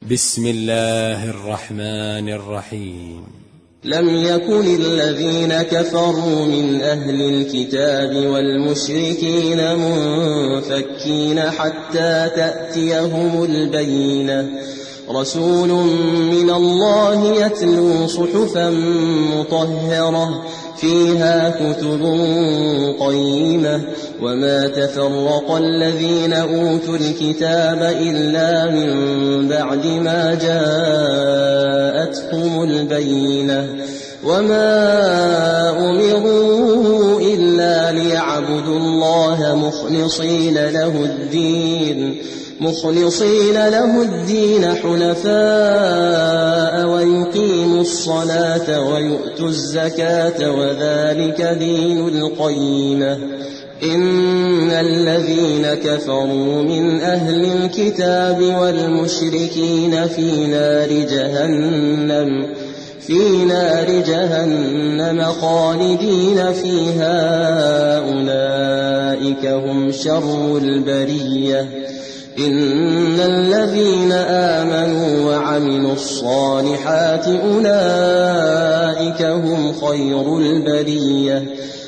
بسم الله الرحمن الرحيم. لم يكن الذين كفروا من أهل الكتاب والمشركين منفكين حتى تأتيهم البينة، رسول من الله يتلو صحفا مطهرة فيها كتب قيمة، وما تفرق الذين أوتوا الكتاب إلا من بعد ما جاءتهم البينة، وما أمروا إلا ليعبدوا الله مخلصين له الدين حنفاء ويقيموا الصلاة ويؤتوا الزكاة وذلك دين القيمة. إن الذين كفروا من أهل الكتاب والمشركين في نار جهنم خالدين فيها، أولئك هم شر البرية. إن الذين آمنوا وعملوا الصالحات أولئك هم خير البرية،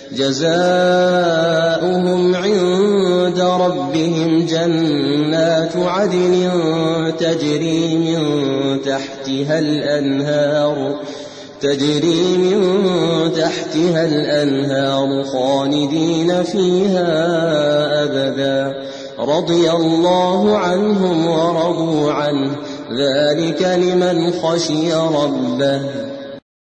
جزاؤهم عند ربهم جنات عدن تجري من تحتها الأنهار خالدين فيها أبدا، رضي الله عنهم ورضوا عنه، ذلك لمن خشي ربه.